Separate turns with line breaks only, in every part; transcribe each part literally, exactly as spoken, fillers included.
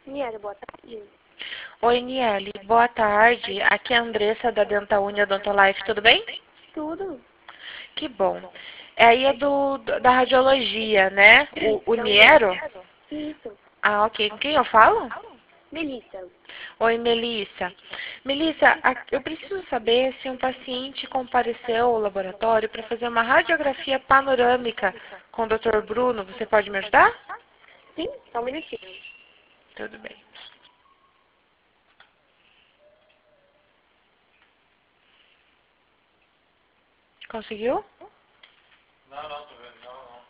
Niela, boa tarde.
Oi, Niele. Boa tarde. Aqui é a Andressa da Dentaúnia Odontolife. Tudo bem?
Tudo.
Que bom. É aí é do, do- da radiologia, né? O, o Niero?
Isso.
Ah, ok. Com quem eu falo?
Melissa.
Oi, Melissa. Melissa, a- eu preciso saber se um paciente compareceu ao laboratório para fazer uma radiografia panorâmica com o doutor Bruno. Você pode me ajudar?
Sim, só um minutinho.
Tudo bem. Conseguiu?
Não, não, tô vendo. Não, não.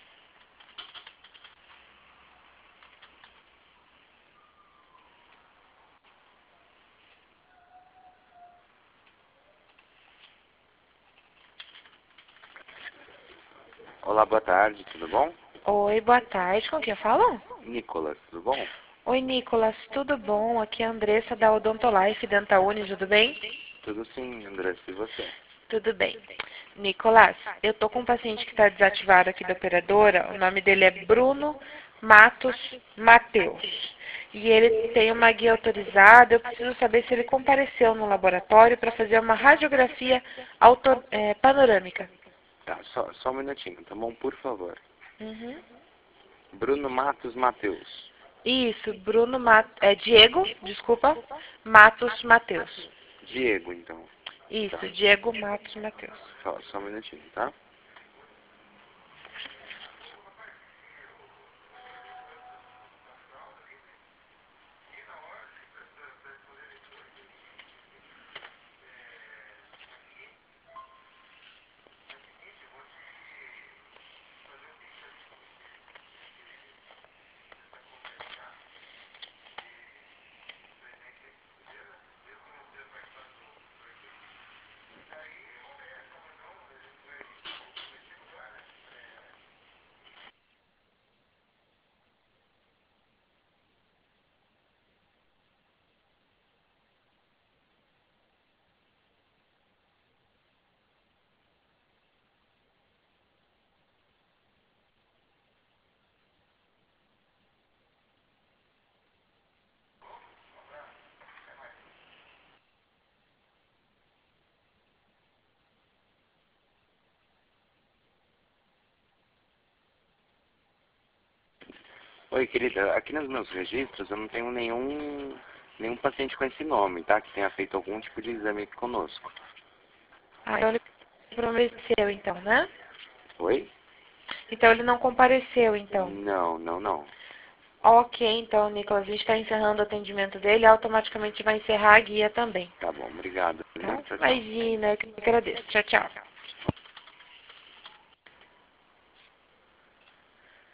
Olá, boa tarde, tudo bom?
Oi, boa tarde. Com quem eu falo?
Nicolas, tudo bom?
Oi, Nicolas. Tudo bom? Aqui é a Andressa da Odontolife Dentaúnia. Tudo bem?
Tudo sim, André, e você?
Tudo bem. Nicolas, eu tô com um paciente que está desativado aqui da operadora. O nome dele é Bruno Matos Mateus. E ele tem uma guia autorizada. Eu preciso saber se ele compareceu no laboratório para fazer uma radiografia auto, é, panorâmica.
Tá, só, só um minutinho, tá bom? Por favor.
Uhum.
Bruno Matos Mateus.
Isso, Bruno Matos. É Diego, desculpa. Matos Mateus.
Diego, então.
Isso,
Tá.
Diego Matos Mateus.
Só, só um minutinho, tá? Oi, querida, aqui nos meus registros eu não tenho nenhum, nenhum paciente com esse nome, tá? Que tenha feito algum tipo de exame aqui conosco.
Ah, então ele compareceu, então, né?
Oi?
Então ele não compareceu, então.
Não, não, não.
Ok, então, Nicolas, a gente está encerrando o atendimento dele, automaticamente vai encerrar a guia também.
Tá bom, obrigado.
Tá?
Tchau, tchau.
Imagina, eu que agradeço. Tchau, tchau.